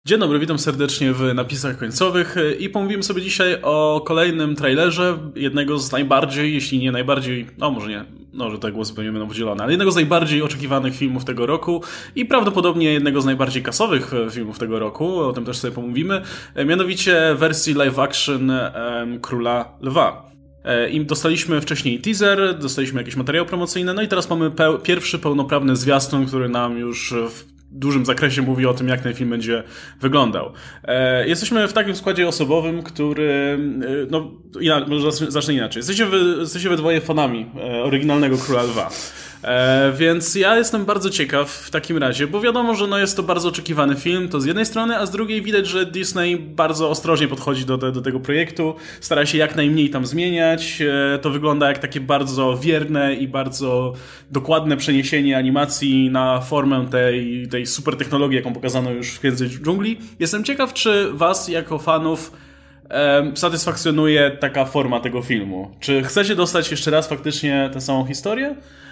Dzień dobry, witam serdecznie w napisach końcowych i pomówimy sobie dzisiaj o kolejnym trailerze jednego z najbardziej, jeśli nie najbardziej, no może nie, no że te głosy pewnie będą podzielone, ale jednego z najbardziej oczekiwanych filmów tego roku i prawdopodobnie jednego z najbardziej kasowych filmów tego roku, o tym też sobie pomówimy, mianowicie wersji live action Króla Lwa. I dostaliśmy wcześniej teaser, dostaliśmy jakieś materiały promocyjne, no i teraz mamy pierwszy pełnoprawny zwiastun, który nam już w dużym zakresie mówi o tym, jak ten film będzie wyglądał. Jesteśmy w takim składzie osobowym, który... No, może zacznę inaczej. Jesteście we dwoje fanami oryginalnego Króla Lwa. Więc ja jestem bardzo ciekaw w takim razie, bo wiadomo, że no jest to bardzo oczekiwany film, to z jednej strony, a z drugiej widać, że Disney bardzo ostrożnie podchodzi do tego projektu, stara się jak najmniej tam zmieniać, to wygląda jak takie bardzo wierne i bardzo dokładne przeniesienie animacji na formę tej super technologii, jaką pokazano już w Księdze Dżungli. Jestem ciekaw, czy was jako fanów satysfakcjonuje taka forma tego filmu. Czy chcecie dostać jeszcze raz faktycznie tę samą historię?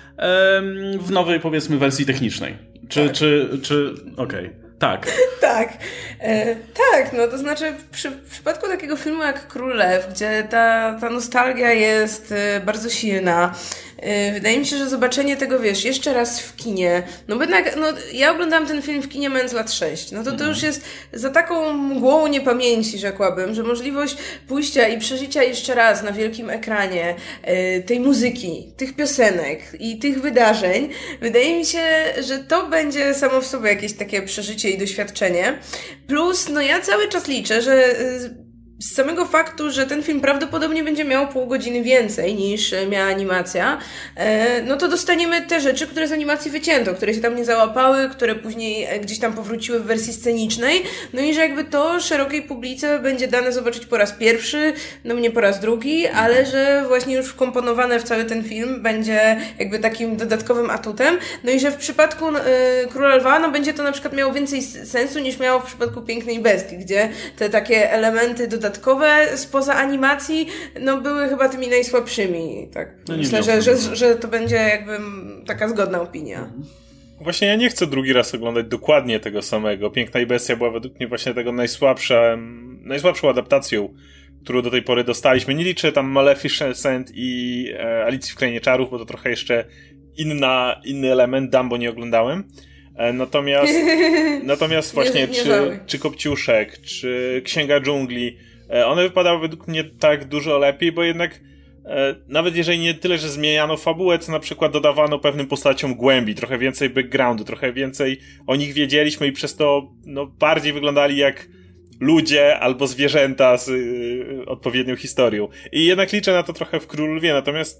W nowej, powiedzmy, wersji technicznej. Okej. Tak. Tak. Tak, no to znaczy w przypadku takiego filmu jak Król Lew, gdzie ta nostalgia jest bardzo silna, wydaje mi się, że zobaczenie tego, wiesz, jeszcze raz w kinie, no bo jednak, no ja oglądałam ten film w kinie mając lat 6, no to już jest za taką mgłą niepamięci, rzekłabym, że możliwość pójścia i przeżycia jeszcze raz na wielkim ekranie tej muzyki, tych piosenek i tych wydarzeń, wydaje mi się, że to będzie samo w sobie jakieś takie przeżycie i doświadczenie. Plus, no ja cały czas liczę, że z samego faktu, że ten film prawdopodobnie będzie miał pół godziny więcej niż miała animacja, no to dostaniemy te rzeczy, które z animacji wycięto, które się tam nie załapały, które później gdzieś tam powróciły w wersji scenicznej, no i że jakby to szerokiej publice będzie dane zobaczyć po raz pierwszy, no mnie po raz drugi, ale że właśnie już wkomponowane w cały ten film będzie jakby takim dodatkowym atutem, no i że w przypadku Króla Lwa, no będzie to na przykład miało więcej sensu niż miało w przypadku Pięknej Bestii, gdzie te takie elementy dodatkowe spoza animacji, no były chyba tymi najsłabszymi, tak. No myślę, że to będzie jakby taka zgodna opinia. Właśnie ja nie chcę drugi raz oglądać dokładnie tego samego. Piękna Bestia była według mnie właśnie tego najsłabszą adaptacją, którą do tej pory dostaliśmy. Nie liczę tam Maleficent i Alicji w Krainie Czarów, bo to trochę jeszcze inny element, Dumbo nie oglądałem. Natomiast właśnie czy Kopciuszek, czy Księga Dżungli, one wypadały według mnie tak dużo lepiej, bo jednak nawet jeżeli nie tyle, że zmieniano fabułę, co na przykład dodawano pewnym postaciom głębi, trochę więcej backgroundu, trochę więcej o nich wiedzieliśmy i przez to no, bardziej wyglądali jak ludzie albo zwierzęta z odpowiednią historią. I jednak liczę na to trochę w Królu Lwie, natomiast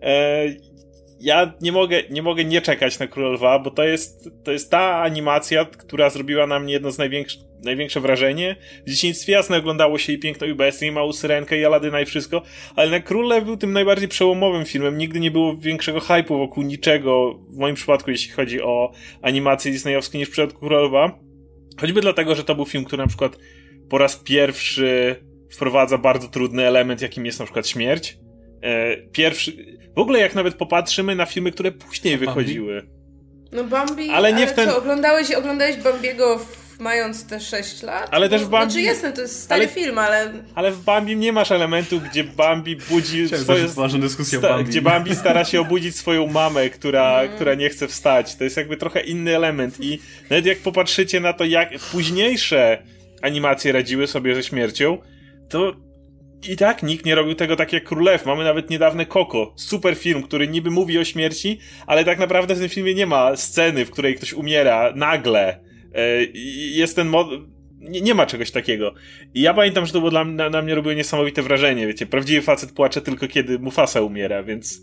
ja nie mogę nie czekać na Króla Lwa, bo to jest ta animacja, która zrobiła na mnie jedno z największe wrażenie. W dzieciństwie jasne oglądało się i Piękną Bestię, i Małą Syrenkę, i Aladyna i wszystko, ale na Król Lew był tym najbardziej przełomowym filmem. Nigdy nie było większego hype'u wokół niczego, w moim przypadku, jeśli chodzi o animacje disneyowskie, niż w przypadku Króla Lwa. Choćby dlatego, że to był film, który na przykład po raz pierwszy wprowadza bardzo trudny element, jakim jest na przykład śmierć. W ogóle jak nawet popatrzymy na filmy, które później wychodziły. No Bambi, ale co, oglądałeś Bambiego mając te 6 lat? Ale też Bambi... Znaczy jasne, to jest stary film, ale... Ale w Bambi nie masz elementu, gdzie Bambi budzi gdzie Bambi stara się obudzić swoją mamę, która nie chce wstać. To jest jakby trochę inny element i nawet jak popatrzycie na to, jak późniejsze animacje radziły sobie ze śmiercią, to i tak nikt nie robił tego tak jak Król Lew. Mamy nawet niedawny Coco, super film, który niby mówi o śmierci, ale tak naprawdę w tym filmie nie ma sceny, w której ktoś umiera nagle. Jest ten nie ma czegoś takiego. I ja pamiętam, że to było na mnie robiło niesamowite wrażenie, wiecie. Prawdziwy facet płacze tylko kiedy Mufasa umiera, więc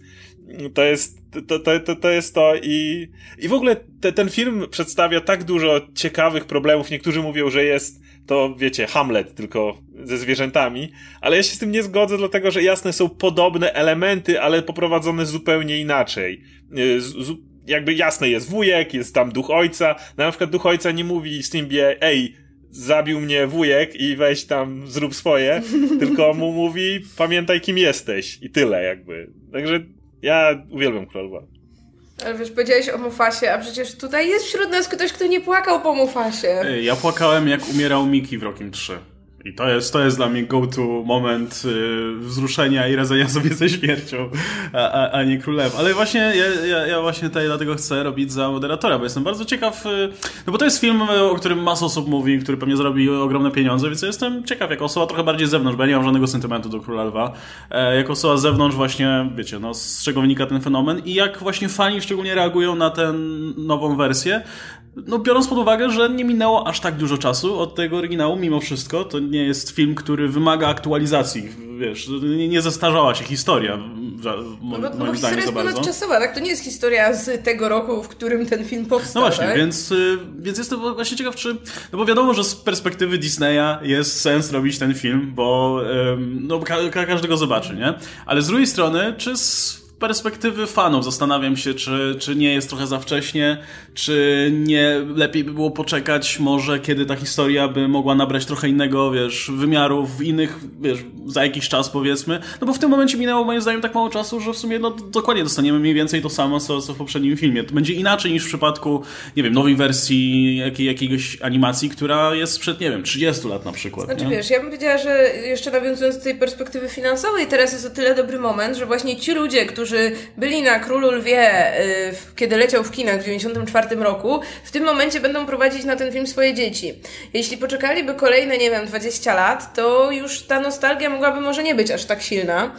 to jest to i w ogóle ten film przedstawia tak dużo ciekawych problemów. Niektórzy mówią, że jest to, wiecie, Hamlet, tylko ze zwierzętami, ale ja się z tym nie zgodzę, dlatego, że jasne są podobne elementy, ale poprowadzone zupełnie inaczej. Jakby jasne jest wujek, jest tam duch ojca, na przykład duch ojca nie mówi Simbie, ej, zabił mnie wujek i weź tam zrób swoje, tylko mu mówi, pamiętaj kim jesteś i tyle jakby. Także ja uwielbiam Króla Lwa. Ale wiesz, powiedziałeś o Mufasie, a przecież tutaj jest wśród nas ktoś, kto nie płakał po Mufasie. Ja płakałem, jak umierał Mickey w Rockiem 3. I to jest dla mnie go-to moment wzruszenia i radzenia sobie ze śmiercią, a nie Król Lew. Ale właśnie ja właśnie tutaj dlatego chcę robić za moderatora, bo jestem bardzo ciekaw, no bo to jest film, o którym masa osób mówi, który pewnie zrobi ogromne pieniądze, więc ja jestem ciekaw, jako osoba trochę bardziej z zewnątrz, bo ja nie mam żadnego sentymentu do Króla Lwa, jako osoba z zewnątrz właśnie, wiecie, no z czego wynika ten fenomen i jak właśnie fani szczególnie reagują na tę nową wersję. No biorąc pod uwagę, że nie minęło aż tak dużo czasu od tego oryginału, mimo wszystko, to nie jest film, który wymaga aktualizacji, wiesz, nie zestarzała się historia, moim zdaniem jest ponadczasowa, tak? To nie jest historia z tego roku, w którym ten film powstał, no właśnie, tak? więc jestem właśnie ciekaw, czy, no bo wiadomo, że z perspektywy Disneya jest sens robić ten film, bo no, każdy go zobaczy, nie? Ale z drugiej strony, czy z perspektywy fanów zastanawiam się, czy nie jest trochę za wcześnie, czy nie lepiej by było poczekać może, kiedy ta historia by mogła nabrać trochę innego, wiesz, wymiaru w innych, wiesz, za jakiś czas powiedzmy, no bo w tym momencie minęło moim zdaniem tak mało czasu, że w sumie no dokładnie dostaniemy mniej więcej to samo, co w poprzednim filmie. To będzie inaczej niż w przypadku, nie wiem, nowej wersji jakiegoś animacji, która jest sprzed, nie wiem, 30 lat na przykład. Znaczy nie? wiesz, ja bym powiedziała, że jeszcze nawiązując do tej perspektywy finansowej, teraz jest o tyle dobry moment, że właśnie ci ludzie, którzy byli na Królu Lwie, kiedy leciał w kinach w 1994 roku, w tym momencie będą prowadzić na ten film swoje dzieci. Jeśli poczekaliby kolejne, nie wiem, 20 lat, to już ta nostalgia mogłaby może nie być aż tak silna.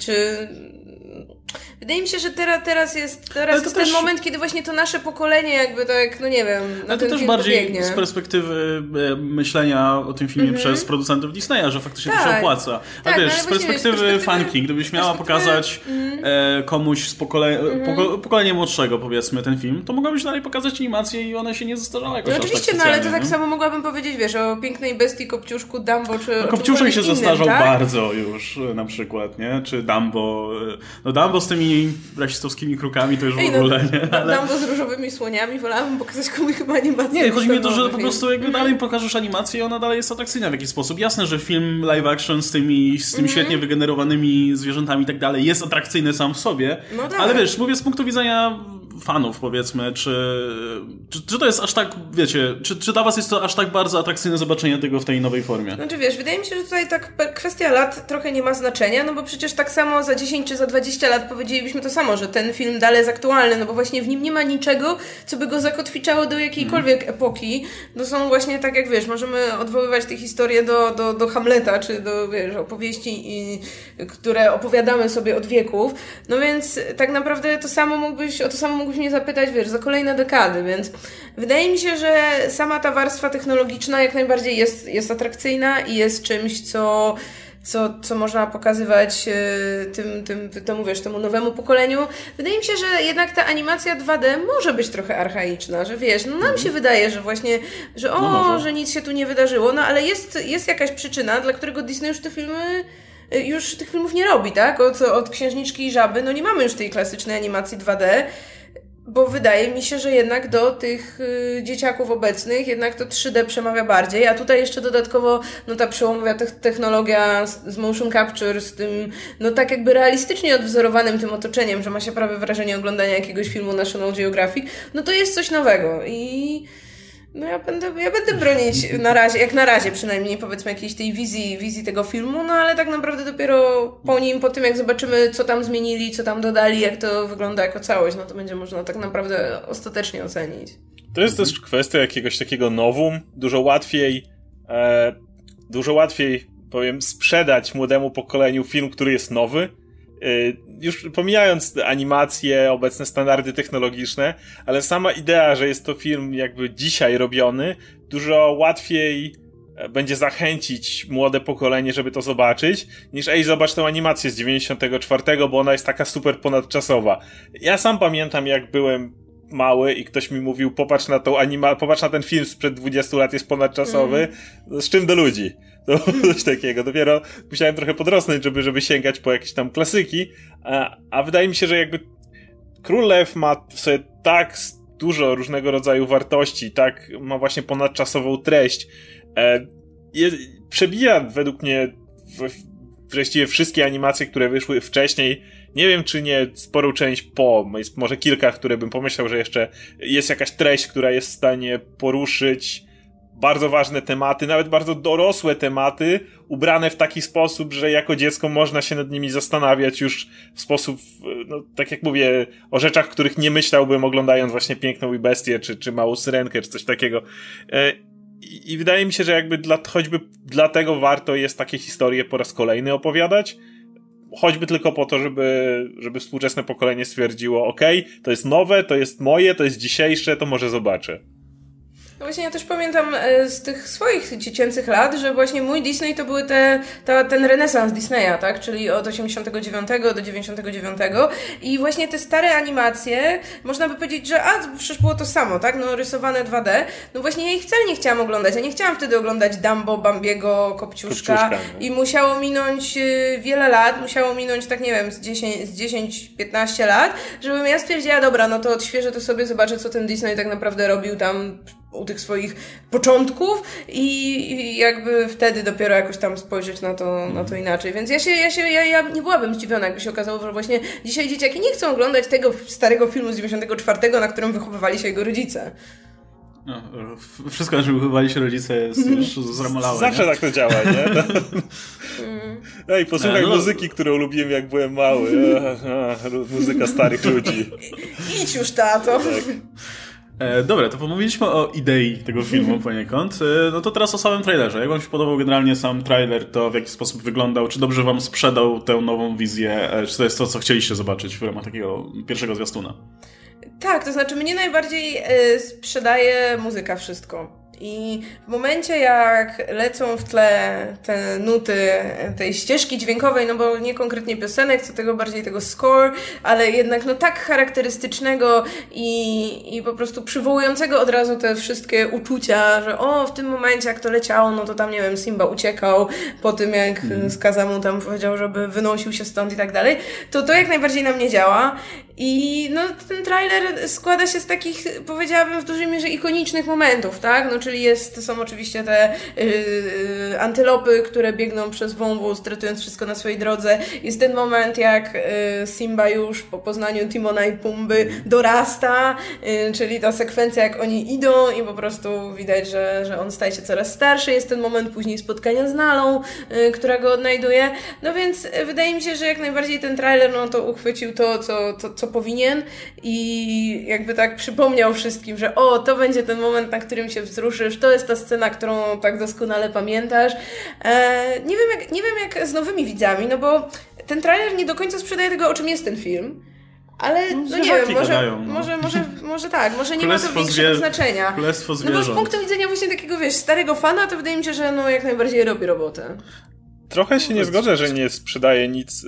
Wydaje mi się, że teraz jest ten moment, kiedy właśnie to nasze pokolenie jakby tak, no nie wiem, ale to też bardziej pobiegnie. Z perspektywy myślenia o tym filmie przez producentów Disneya, że faktycznie to się opłaca. A wiesz, z perspektywy fanki, gdybyś miała pokazać komuś z pokolenia młodszego, powiedzmy, ten film, to mogłabyś dalej pokazać animację i one się nie zestarzały jakoś. No oczywiście, tak ale to tak samo mogłabym powiedzieć, wiesz, o Pięknej Bestii, Kopciuszku, Dumbo, czy... No, Kopciuszek się zestarzał bardzo już, na przykład, nie? Czy Dumbo... No Dumbo z tymi rasistowskimi krukami to już w ogóle, nie? Ale... Dumbo z różowymi słoniami, wolałabym pokazać komuś chyba animację. Nie, chodzi mi o to, że po prostu jakby dalej pokażesz animację i ona dalej jest atrakcyjna w jakiś sposób. Jasne, że film live action z tymi świetnie wygenerowanymi zwierzętami i tak dalej jest atrakcyjny sam w sobie, no tak. Ale wiesz, mówię z punktu widzenia fanów, powiedzmy, czy to jest aż tak, wiecie, czy dla was jest to aż tak bardzo atrakcyjne zobaczenie tego w tej nowej formie? Znaczy wiesz, wydaje mi się, że tutaj tak kwestia lat trochę nie ma znaczenia, no bo przecież tak samo za 10 czy za 20 lat powiedzielibyśmy to samo, że ten film dalej jest aktualny, no bo właśnie w nim nie ma niczego, co by go zakotwiczało do jakiejkolwiek epoki. No są właśnie tak jak wiesz, możemy odwoływać te historie do Hamleta, czy do, wiesz, opowieści, które opowiadamy sobie od wieków, no więc tak naprawdę o to samo mógłbyś mnie zapytać, wiesz, za kolejne dekady, więc wydaje mi się, że sama ta warstwa technologiczna jak najbardziej jest atrakcyjna i jest czymś, co można pokazywać temu nowemu pokoleniu. Wydaje mi się, że jednak ta animacja 2D może być trochę archaiczna, że wiesz, no nam się wydaje, że właśnie, że nic się tu nie wydarzyło, no ale jest jakaś przyczyna, dla którego Disney już tych filmów nie robi, tak? Od Księżniczki i Żaby, no nie mamy już tej klasycznej animacji 2D, bo wydaje mi się, że jednak do tych dzieciaków obecnych jednak to 3D przemawia bardziej, a tutaj jeszcze dodatkowo no ta przełomowa technologia z motion capture, z tym no tak jakby realistycznie odwzorowanym tym otoczeniem, że ma się prawie wrażenie oglądania jakiegoś filmu National Geographic, no to jest coś nowego i no ja będę bronić jak na razie przynajmniej, powiedzmy, jakiejś tej wizji tego filmu, no ale tak naprawdę dopiero po tym jak zobaczymy, co tam zmienili, co tam dodali, jak to wygląda jako całość, no to będzie można tak naprawdę ostatecznie ocenić. To jest też kwestia jakiegoś takiego nowum, dużo łatwiej, powiem, sprzedać młodemu pokoleniu film, który jest nowy. Już pomijając animacje, obecne standardy technologiczne, ale sama idea, że jest to film jakby dzisiaj robiony, dużo łatwiej będzie zachęcić młode pokolenie, żeby to zobaczyć, niż zobacz tę animację z 94, bo ona jest taka super ponadczasowa. Ja sam pamiętam, jak byłem mały i ktoś mi mówił, popatrz na ten film sprzed 20 lat, jest ponadczasowy, z czym do ludzi? To coś takiego. Dopiero musiałem trochę podrosnąć, żeby sięgać po jakieś tam klasyki, a wydaje mi się, że jakby Król Lew ma w sobie tak dużo różnego rodzaju wartości, tak ma właśnie ponadczasową treść, przebija według mnie właściwie wszystkie animacje, które wyszły wcześniej Nie wiem, czy nie sporą część jest może kilka, które bym pomyślał, że jeszcze jest jakaś treść, która jest w stanie poruszyć bardzo ważne tematy, nawet bardzo dorosłe tematy, ubrane w taki sposób, że jako dziecko można się nad nimi zastanawiać już w sposób, no tak jak mówię, o rzeczach, których nie myślałbym oglądając właśnie Piękną i Bestię, czy Małą Syrenkę, czy coś takiego. I wydaje mi się, że jakby choćby dlatego warto jest takie historie po raz kolejny opowiadać, choćby tylko po to, żeby współczesne pokolenie stwierdziło, okej, to jest nowe, to jest moje, to jest dzisiejsze, to może zobaczę. No właśnie ja też pamiętam z tych swoich dziecięcych lat, że właśnie mój Disney to były ten renesans Disneya, tak? Czyli od 89 do 99 i właśnie te stare animacje, można by powiedzieć, że przecież było to samo, tak? No rysowane 2D. No właśnie ja ich wcale nie chciałam oglądać. Ja nie chciałam wtedy oglądać Dumbo, Bambiego, Kopciuszka i musiało minąć wiele lat, musiało minąć tak nie wiem, z 10-15 lat, żebym ja stwierdziła, dobra, no to odświeżę to sobie, zobaczę co ten Disney tak naprawdę robił tam u tych swoich początków i jakby wtedy dopiero jakoś tam spojrzeć na to inaczej. Więc ja nie byłabym zdziwiona, jakby się okazało, że właśnie dzisiaj dzieciaki nie chcą oglądać tego starego filmu z 94, na którym wychowywali się jego rodzice. No, wszystko, na czym wychowywali się rodzice jest już zramolałe. Zawsze nie? Tak to działa, nie? Ej, posłuchaj muzyki, którą lubiłem jak byłem mały. Muzyka starych ludzi. Idź już, tato. Tak. Dobra, to pomówiliśmy o idei tego filmu poniekąd. No to teraz o samym trailerze. Jak wam się podobał generalnie sam trailer, to w jaki sposób wyglądał? Czy dobrze wam sprzedał tę nową wizję? Czy to jest to, co chcieliście zobaczyć w ramach takiego pierwszego zwiastuna? Tak, to znaczy mnie najbardziej sprzedaje muzyka wszystko. I w momencie jak lecą w tle te nuty tej ścieżki dźwiękowej, no bo nie konkretnie piosenek, co tego bardziej tego score, ale jednak no tak charakterystycznego i po prostu przywołującego od razu te wszystkie uczucia, że w tym momencie jak to leciało, no to tam nie wiem, Simba uciekał po tym jak Skaza mu tam powiedział, żeby wynosił się stąd i tak dalej, to jak najbardziej na mnie działa. I no ten trailer składa się z takich, powiedziałabym w dużej mierze ikonicznych momentów, tak? No czyli są oczywiście te antylopy, które biegną przez wąwóz, tratując wszystko na swojej drodze. Jest ten moment, jak Simba już po poznaniu Timona i Pumby dorasta, czyli ta sekwencja, jak oni idą i po prostu widać, że on staje się coraz starszy. Jest ten moment później spotkania z Nalą, która go odnajduje. No więc wydaje mi się, że jak najbardziej ten trailer, no to uchwycił to, co powinien i jakby tak przypomniał wszystkim, że to będzie ten moment, na którym się wzruszysz, to jest ta scena, którą tak doskonale pamiętasz. Nie wiem jak z nowymi widzami, no bo ten trailer nie do końca sprzedaje tego, o czym jest ten film. Ale no nie wiem, może tak, może nie ma to większego znaczenia. Królestwo zwierząt. No bo z punktu widzenia właśnie takiego, starego fana, to wydaje mi się, że jak najbardziej robi robotę. Trochę się nie zgodzę, że nie sprzedaje nic,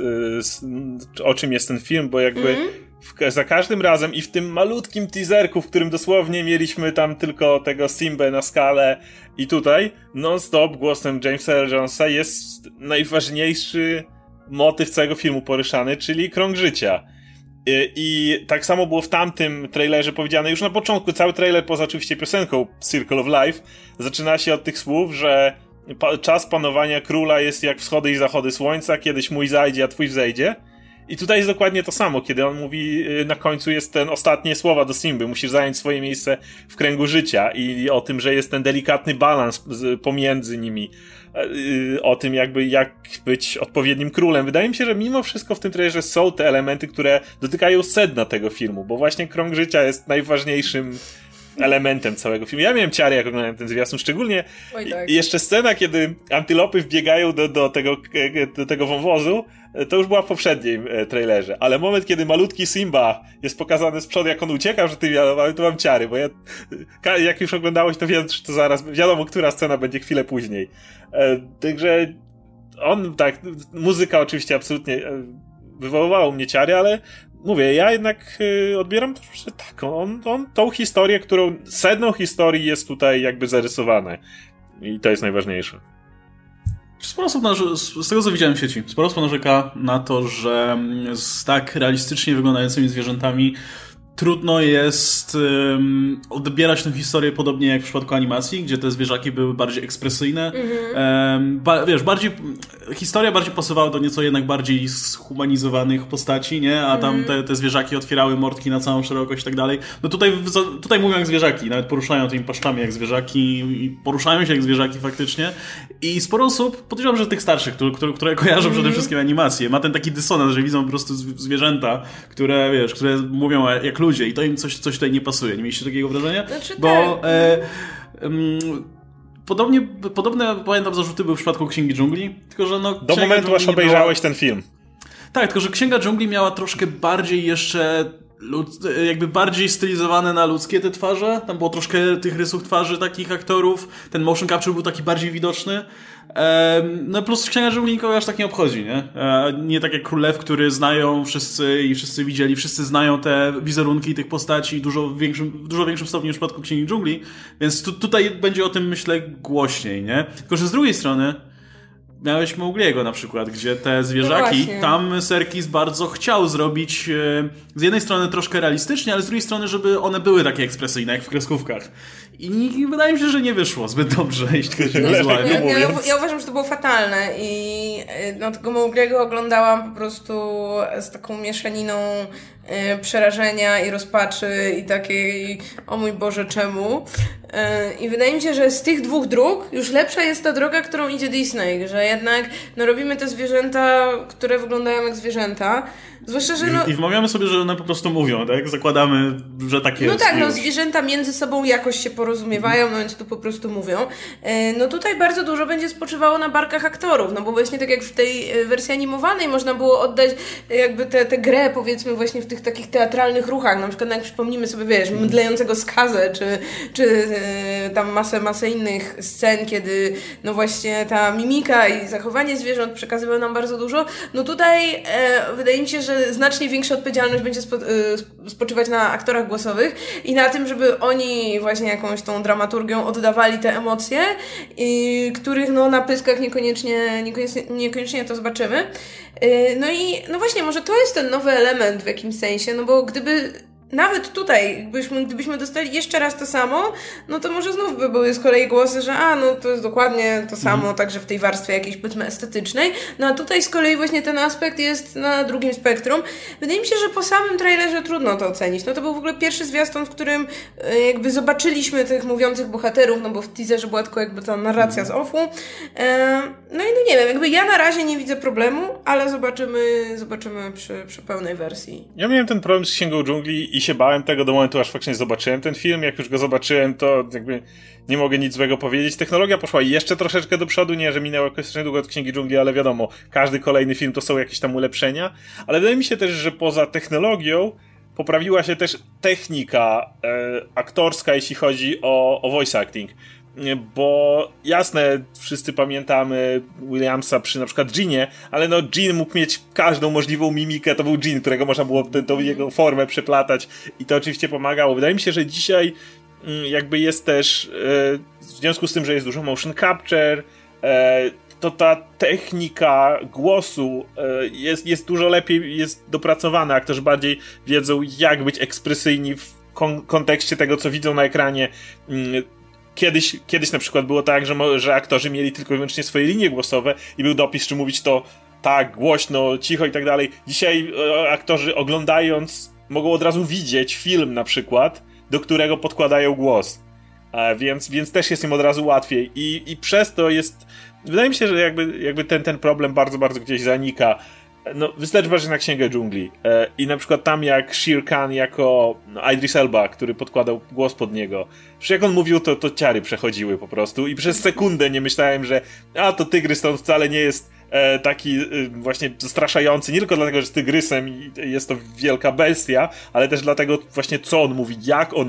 o czym jest ten film, bo jakby za każdym razem i w tym malutkim teaserku, w którym dosłownie mieliśmy tam tylko tego Simbę na skalę i tutaj non-stop głosem Jamesa Earl Jonesa jest najważniejszy motyw całego filmu poruszany, czyli krąg życia. I tak samo było w tamtym trailerze powiedziane już na początku. Cały trailer, poza oczywiście piosenką Circle of Life, zaczyna się od tych słów, że czas panowania króla jest jak wschody i zachody słońca, kiedyś mój zajdzie, a twój wzejdzie. I tutaj jest dokładnie to samo, kiedy on mówi, na końcu jest ten ostatnie słowa do Simby, musisz zająć swoje miejsce w kręgu życia i o tym, że jest ten delikatny balans pomiędzy nimi, o tym jakby jak być odpowiednim królem. Wydaje mi się, że mimo wszystko w tym trailerze są te elementy, które dotykają sedna tego filmu, bo właśnie krąg życia jest najważniejszym elementem całego filmu. Ja miałem ciary, jak oglądałem ten zwiastun, szczególnie jeszcze scena, kiedy antylopy wbiegają do tego wąwozu, to już była w poprzednim trailerze, ale moment, kiedy malutki Simba jest pokazany z przodu, jak on ucieka przed tym wiadomym, to mam ciary, bo jak już oglądałeś, to to zaraz wiadomo, która scena będzie chwilę później. Także muzyka oczywiście absolutnie wywoływała u mnie ciary, ale mówię, ja jednak odbieram to, że tak, on tą historię, sedno historii jest tutaj jakby zarysowane. I to jest najważniejsze. Sporo osób, z tego co widziałem w sieci, sporo osób narzeka na to, że z tak realistycznie wyglądającymi zwierzętami trudno jest odbierać tę historię podobnie jak w przypadku animacji, gdzie te zwierzaki były bardziej ekspresyjne. Historia bardziej pasowała do nieco jednak bardziej zhumanizowanych postaci, nie? A tam te zwierzaki otwierały mordki na całą szerokość i tak dalej. No tutaj mówią jak zwierzaki, nawet poruszają tymi paszczami jak zwierzaki i poruszają się jak zwierzaki faktycznie. I sporo osób, podejrzewam, że tych starszych, które kojarzą przede wszystkim animację, ma ten taki dysonans, że widzą po prostu zwierzęta, które mówią jak ludzie i to im coś tutaj nie pasuje. Nie mieliście takiego wrażenia? Znaczy, bo podobne pamiętam zarzuty były w przypadku Księgi Dżungli, tylko że do momentu aż obejrzałeś ten film. Tak, tylko że Księga Dżungli miała troszkę bardziej jeszcze jakby bardziej stylizowane na ludzkie te twarze. Tam było troszkę tych rysów twarzy takich aktorów. Ten motion capture był taki bardziej widoczny. No plus Księga Dżungli nikogo aż tak nie obchodzi, nie? Nie tak jak Król Lew, który znają wszyscy i wszyscy widzieli, wszyscy znają te wizerunki tych postaci w dużo większym stopniu niż w przypadku Księgi Dżungli, więc tutaj będzie o tym, myślę, głośniej, nie? Tylko że z drugiej strony miałeś Mowgliego na przykład, gdzie te zwierzaki, tam Serkis bardzo chciał zrobić z jednej strony troszkę realistycznie, ale z drugiej strony, żeby one były takie ekspresyjne, jak w kreskówkach. I wydaje mi się, że nie wyszło zbyt dobrze, jeśli chodzi o wizualnie. Ja uważam, że to było fatalne i tego Mowgliego oglądałam po prostu z taką mieszaniną przerażenia i rozpaczy i takiej o mój Boże, czemu? I wydaje mi się, że z tych dwóch dróg już lepsza jest ta droga, którą idzie Disney, że jednak robimy te zwierzęta, które wyglądają jak zwierzęta. Zwłaszcza, że I wmawiamy sobie, że one po prostu mówią, tak? Zakładamy, że takie jest. No tak, zwierzęta między sobą jakoś się porozumiewają, więc tu po prostu mówią. No tutaj bardzo dużo będzie spoczywało na barkach aktorów, no bo właśnie tak jak w tej wersji animowanej można było oddać jakby tę grę, powiedzmy właśnie w tych takich teatralnych ruchach, na przykład jak przypomnimy sobie, mdlejącego skazę, czy tam masę innych scen, kiedy no właśnie ta mimika i zachowanie zwierząt przekazywały nam bardzo dużo. No tutaj wydaje mi się, że znacznie większa odpowiedzialność będzie spoczywać na aktorach głosowych i na tym, żeby oni właśnie jakąś tą dramaturgią oddawali te emocje, których no na pyskach niekoniecznie to zobaczymy. No i no właśnie, może to jest ten nowy element w jakimś sensie, no bo nawet tutaj, gdybyśmy dostali jeszcze raz to samo, no to może znów by były z kolei głosy, że no to jest dokładnie to samo, także w tej warstwie jakiejś, powiedzmy, estetycznej. No a tutaj z kolei właśnie ten aspekt jest na drugim spektrum. Wydaje mi się, że po samym trailerze trudno to ocenić. No to był w ogóle pierwszy zwiastun, w którym jakby zobaczyliśmy tych mówiących bohaterów, no bo w teaserze była tylko jakby ta narracja z offu. No i no nie wiem, jakby ja na razie nie widzę problemu, ale zobaczymy przy pełnej wersji. Ja miałem ten problem z Księgą Dżungli i się bałem tego do momentu, aż faktycznie zobaczyłem ten film. Jak już go zobaczyłem, to jakby nie mogę nic złego powiedzieć. Technologia poszła jeszcze troszeczkę do przodu, nie, że minęło jakoś długo od Księgi Dżungli, ale wiadomo, każdy kolejny film to są jakieś tam ulepszenia. Ale wydaje mi się też, że poza technologią poprawiła się też technika aktorska, jeśli chodzi o voice acting. Bo jasne, wszyscy pamiętamy Williamsa przy na przykład Jeanie, ale no Jean mógł mieć każdą możliwą mimikę, to był Jean, którego można było tą jego formę przeplatać i to oczywiście pomagało. Wydaje mi się, że dzisiaj jakby jest też w związku z tym, że jest dużo motion capture, to ta technika głosu jest dużo lepiej, jest dopracowana, aktorzy bardziej wiedzą, jak być ekspresyjni w kontekście tego, co widzą na ekranie. Kiedyś na przykład było tak, że aktorzy mieli tylko i wyłącznie swoje linie głosowe i był dopis, czy mówić to tak, głośno, cicho i tak dalej. Dzisiaj aktorzy oglądając mogą od razu widzieć film na przykład, do którego podkładają głos. Więc też jest im od razu łatwiej. I przez to jest... Wydaje mi się, że jakby ten problem bardzo, bardzo gdzieś zanika. No, wystarczy patrzeć na Księgę Dżungli. I na przykład tam jak Shere Khan jako Idris Elba, który podkładał głos pod niego. Przecież jak on mówił, to ciary przechodziły po prostu. I przez sekundę nie myślałem, że to tygrys to on wcale nie jest taki właśnie zastraszający. Nie tylko dlatego, że jest tygrysem i jest to wielka bestia, ale też dlatego właśnie co on mówi,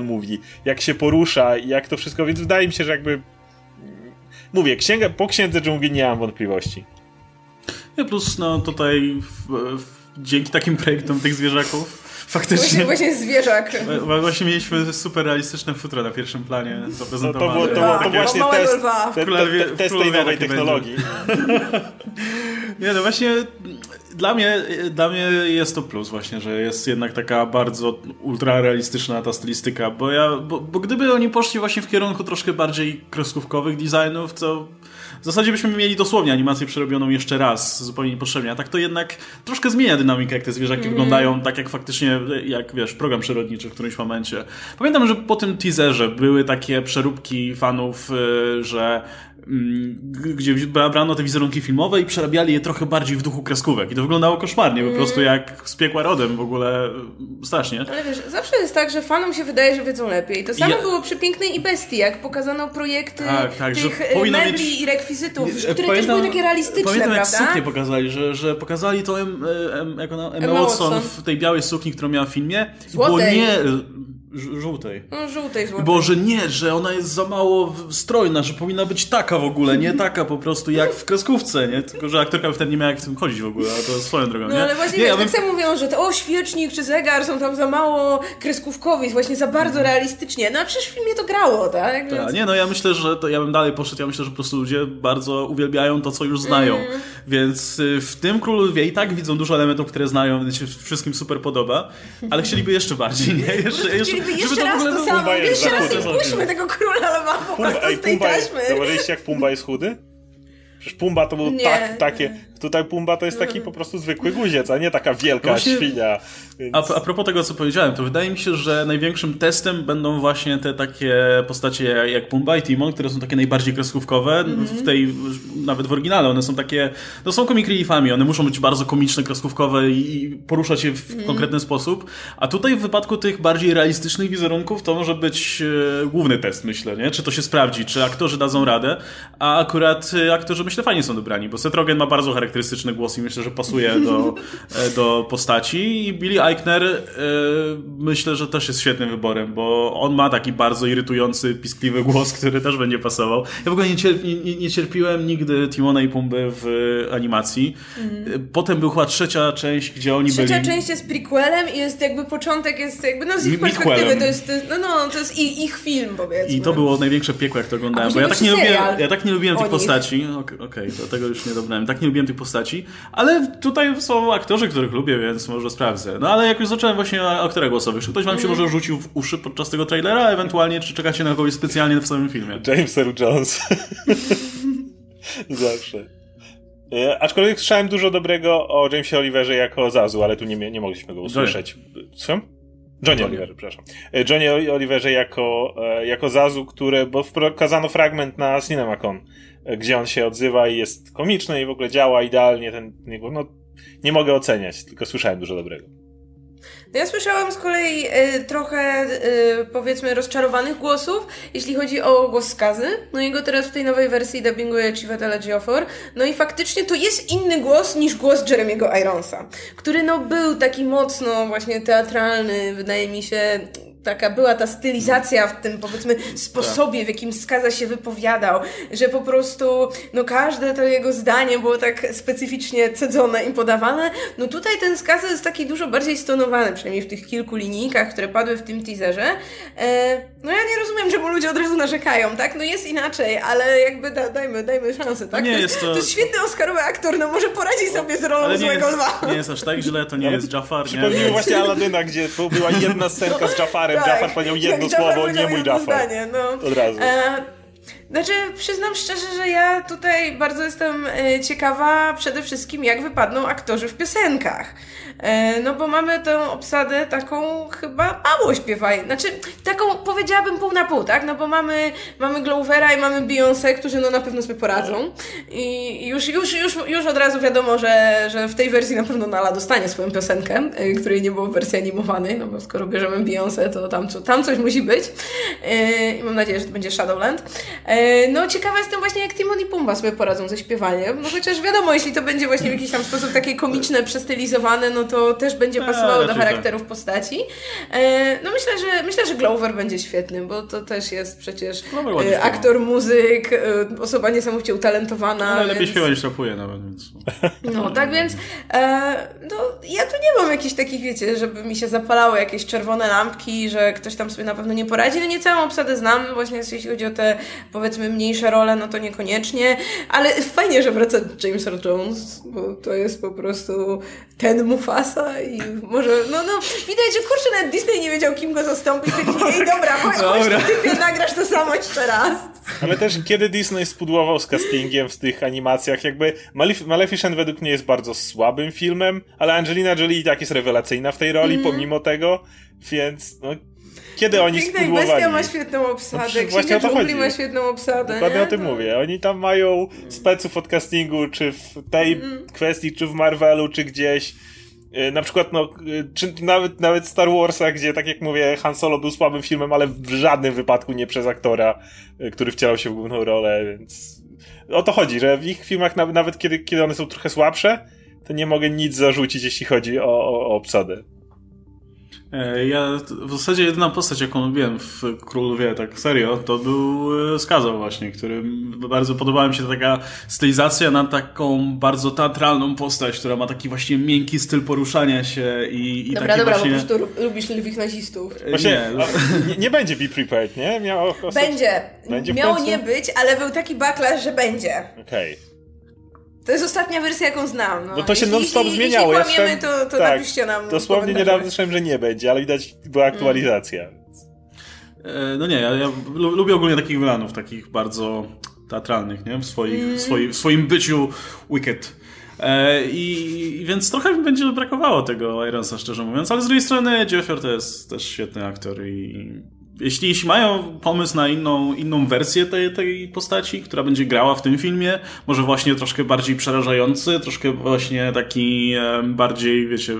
jak się porusza i jak to wszystko. Więc wydaje mi się, że jakby... Mówię, po Księdze Dżungli nie mam wątpliwości. Plus no tutaj dzięki takim projektom tych zwierzaków faktycznie... Właśnie zwierzak. Właśnie mieliśmy super realistyczne futro na pierwszym planie zaprezentowane. To właśnie test tej nowej technologii. Nie, no właśnie dla mnie jest to plus właśnie, że jest jednak taka bardzo ultra realistyczna ta stylistyka, bo gdyby oni poszli właśnie w kierunku troszkę bardziej kreskówkowych designów, to w zasadzie byśmy mieli dosłownie animację przerobioną jeszcze raz, zupełnie niepotrzebnie, a tak to jednak troszkę zmienia dynamikę, jak te zwierzaki wyglądają, tak jak faktycznie, jak wiesz, program przyrodniczy w którymś momencie. Pamiętam, że po tym teaserze były takie przeróbki fanów, że gdzie brano te wizerunki filmowe i przerabiali je trochę bardziej w duchu kreskówek. I to wyglądało koszmarnie, po prostu jak z piekła rodem w ogóle strasznie. Ale wiesz, zawsze jest tak, że fanom się wydaje, że wiedzą lepiej. To samo było przy Pięknej i Bestii, jak pokazano projekty tych mebli i rekwizytów, które też były takie realistyczne, pamiętam, prawda? jak suknię pokazali, że pokazali to Emma Watson w tej białej sukni, którą miała w filmie. Złotej. Było żółtej. No, żółtej, złotej. Bo że nie, że ona jest za mało strojna, że powinna być taka w ogóle, nie taka po prostu jak w kreskówce, nie? Tylko, że aktorka wtedy nie miała jak w tym chodzić w ogóle, a to swoją drogą, nie? No ale właśnie tak samo mówią, że to świecznik czy zegar są tam za mało kreskówkowi, właśnie za bardzo realistycznie. No a przecież w filmie to grało, tak? Tak, nie, no ja myślę, że to ja bym dalej poszedł, ja myślę, że po prostu ludzie bardzo uwielbiają to, co już znają. Więc w tym Królu Lwie i tak widzą dużo elementów, które znają, więc się wszystkim super podoba, ale chcieliby jeszcze bardziej, nie? Jeszcze raz to samo, jeszcze raz puśćmy tego Króla Lwa po prostu z tej taśmy. Zauważyliście, jak Pumba jest chudy? Przecież Pumba to był takie... Tutaj Pumba to jest taki po prostu zwykły guziec, a nie taka wielka świnia. Więc... A propos tego, co powiedziałem, to wydaje mi się, że największym testem będą właśnie te takie postacie jak Pumba i Timon, które są takie najbardziej kreskówkowe. W tej, nawet w oryginale, one są takie... No są comic reliefami, one muszą być bardzo komiczne, kreskówkowe i poruszać się w konkretny sposób. A tutaj w wypadku tych bardziej realistycznych wizerunków to może być główny test, myślę, nie? Czy to się sprawdzi, czy aktorzy dadzą radę. A akurat aktorzy, myślę, fajnie są dobrani, bo Seth Rogen ma bardzo charakterystyczny głos i myślę, że pasuje do postaci. I Billy Eichner myślę, że też jest świetnym wyborem, bo on ma taki bardzo irytujący, piskliwy głos, który też będzie pasował. Ja w ogóle nie cierpiłem nigdy Timona i Pumby w animacji. Potem była chyba trzecia część, gdzie oni byli... Trzecia część jest prequelem i jest jakby początek, jest jakby no z ich perspektywy to jest ich film, powiedzmy. I to było największe piekło, jak to oglądałem, bo ja tak nie lubiłem tych postaci. Okej, to tego już nie dobrałem. Tak nie lubiłem tych postaci, ale tutaj są aktorzy, których lubię, więc może sprawdzę. No ale jak już zacząłem właśnie o aktorach głosowych, czy ktoś wam się może rzucił w uszy podczas tego trailera, a ewentualnie czy czekacie na kogoś specjalnie w samym filmie? James Earl Jones. Zawsze. Aczkolwiek słyszałem dużo dobrego o Jamesie Oliverze jako Zazu, ale tu nie mogliśmy go usłyszeć. Słucham? Johnny Oliverze, przepraszam. Johnny Oliverze jako Zazu, bo pokazano fragment na CinemaCon, gdzie on się odzywa i jest komiczny i w ogóle działa idealnie. Nie mogę oceniać, tylko słyszałem dużo dobrego. Ja słyszałam z kolei trochę, powiedzmy, rozczarowanych głosów, jeśli chodzi o głos Skazy. No i go teraz w tej nowej wersji dubbinguje Chiwetel Ejiofor. No i faktycznie to jest inny głos niż głos Jeremiego Ironsa, który był taki mocno właśnie teatralny, wydaje mi się... Taka była ta stylizacja w tym, powiedzmy, sposobie, w jakim Skaza się wypowiadał, że po prostu, każde to jego zdanie było tak specyficznie cedzone i podawane. No tutaj ten Skaza jest taki dużo bardziej stonowany, przynajmniej w tych kilku linijkach, które padły w tym teaserze. Ja nie rozumiem, czemu ludzie od razu narzekają, tak? Jest inaczej, ale jakby dajmy szansę, tak? To jest świetny oscarowy aktor, może poradzi sobie z rolą złego lwa. Nie jest aż tak źle, to nie jest Jafar. Przypomnijmy właśnie Aladyna, gdzie była jedna scenka z Jafarem. Jafar powiedział jedno słowo, nie mój Jafar. Od razu. Przyznam szczerze, że ja tutaj bardzo jestem ciekawa przede wszystkim, jak wypadną aktorzy w piosenkach. Bo mamy tę obsadę taką chyba mało śpiewają. Taką powiedziałabym pół na pół, tak? Bo mamy Glovera i mamy Beyoncé, którzy na pewno sobie poradzą. I już od razu wiadomo, że w tej wersji na pewno Nala dostanie swoją piosenkę, której nie było w wersji animowanej, bo skoro bierzemy Beyoncé, to tam coś musi być. I mam nadzieję, że to będzie Shadowland. No ciekawa jestem właśnie, jak Timon i Pumba sobie poradzą ze śpiewaniem, no chociaż wiadomo, jeśli to będzie właśnie w jakiś tam sposób takie komiczne, przestylizowane, no to też będzie pasowało do charakterów postaci. No myślę, że Glover będzie świetny, bo to też jest przecież aktor, muzyk, osoba niesamowicie utalentowana. No, lepiej śpiewa niż rapuje nawet, więc... No, tak więc no, ja tu nie mam jakichś takich, wiecie, żeby mi się zapalały jakieś czerwone lampki, że ktoś tam sobie na pewno nie poradzi. No nie całą obsadę znam, właśnie jeśli chodzi o te, powiedzmy, mniejsze role, no to niekoniecznie, ale fajnie, że wraca James Earl Jones, bo to jest po prostu ten Mufasa i może, no widać, że kurczę, nawet Disney nie wiedział, kim go zastąpić, taki, ej, dobra, chodź typie, nagrasz to samo jeszcze raz. Ale też kiedy Disney spudłował z castingiem w tych animacjach, jakby Maleficent według mnie jest bardzo słabym filmem, ale Angelina Jolie i tak jest rewelacyjna w tej roli, pomimo tego, więc no, kiedy oni spudłowali... Piękna Bestia ma świetną obsadę, Księga Dżungli ma świetną obsadę. Dokładnie o tym mówię. Oni tam mają speców od castingu, czy w tej kwestii, czy w Marvelu, czy gdzieś. Na przykład, no, czy nawet Star Warsach, gdzie, tak jak mówię, Han Solo był słabym filmem, ale w żadnym wypadku nie przez aktora, który wcielał się w główną rolę, więc o to chodzi, że w ich filmach, nawet kiedy one są trochę słabsze, to nie mogę nic zarzucić, jeśli chodzi o obsadę. Ja w zasadzie jedyna postać, jaką lubiłem w Królowie, tak serio, to był Skaza właśnie, który bardzo podobała mi się taka stylizacja na taką bardzo teatralną postać, która ma taki właśnie miękki styl poruszania się i dobra, taki właśnie... Dobra, po prostu lubisz lwich nazistów. Właśnie, nie będzie Be Prepared, nie? Będzie miało nie być, ale był taki backlash, że będzie. Okej. To jest ostatnia wersja, jaką znam. No. Bo to się non-stop zmieniało. Jeśli kłamiemy, to tak, napiszcie nam. Dosłownie niedawno słyszałem, że nie będzie, ale widać, była aktualizacja. No nie, ja lubię ogólnie takich wylanów, takich bardzo teatralnych, nie? W swoim byciu Wicked. I więc trochę będzie brakowało tego Ironsa, szczerze mówiąc, ale z drugiej strony Jeffrey to jest też świetny aktor i jeśli mają pomysł na inną wersję tej postaci, która będzie grała w tym filmie, może właśnie troszkę bardziej przerażający, troszkę właśnie taki bardziej, wiecie,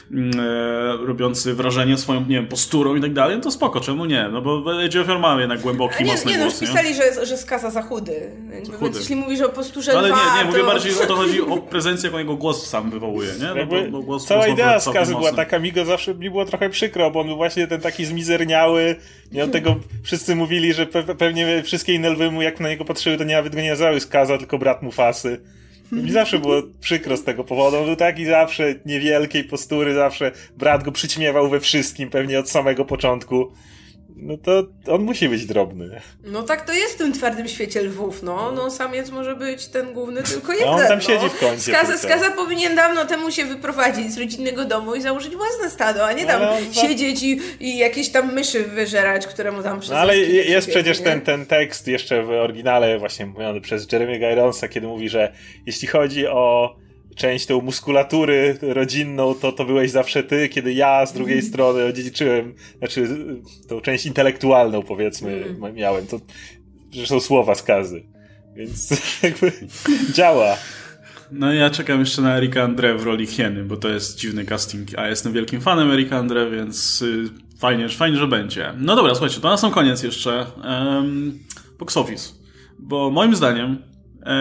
robiący wrażenie swoją, nie wiem, posturą i tak dalej, to spoko, czemu nie? No bo Jeffrey ma jednak głęboki, mocny głos. Wpisali, że Skaza za chudy. Więc jeśli mówisz o posturze ale lwa, nie, mówię bardziej o to chodzi o prezencję, jaką jego głos sam wywołuje, nie? Bo cała idea Skazy była taka, mi go zawsze mi było trochę przykro, bo on był właśnie ten taki zmizerniały, nie, od tego wszyscy mówili, że pewnie wszystkie inne lwy mu jak na niego patrzyły, to nawet go nie nazywały Skaza, tylko brat Mufasy. Mi zawsze było przykro z tego powodu. On był taki zawsze niewielkiej postury, zawsze brat go przyćmiewał we wszystkim, pewnie od samego początku. No to on musi być drobny. No tak to jest w tym twardym świecie lwów, no samiec może być ten główny tylko jeden. A on tam siedzi w kącie. Skaza powinien dawno temu się wyprowadzić z rodzinnego domu i założyć własne stado, a nie tam siedzieć i jakieś tam myszy wyżerać, które mu tam przez ale jest przecież ten tekst jeszcze w oryginale właśnie mówiony przez Jeremy'ego Ironsa, kiedy mówi, że jeśli chodzi o część tą muskulatury rodzinną, to byłeś zawsze ty, kiedy ja z drugiej strony odziedziczyłem, znaczy tą część intelektualną, powiedzmy, miałem. To są słowa Skazy. Więc jakby działa. No ja czekam jeszcze na Erika Andre w roli hieny, bo to jest dziwny casting, a jestem wielkim fanem Erika Andre, więc fajnie, że będzie. No dobra, słuchajcie, to na sam koniec jeszcze box office, bo moim zdaniem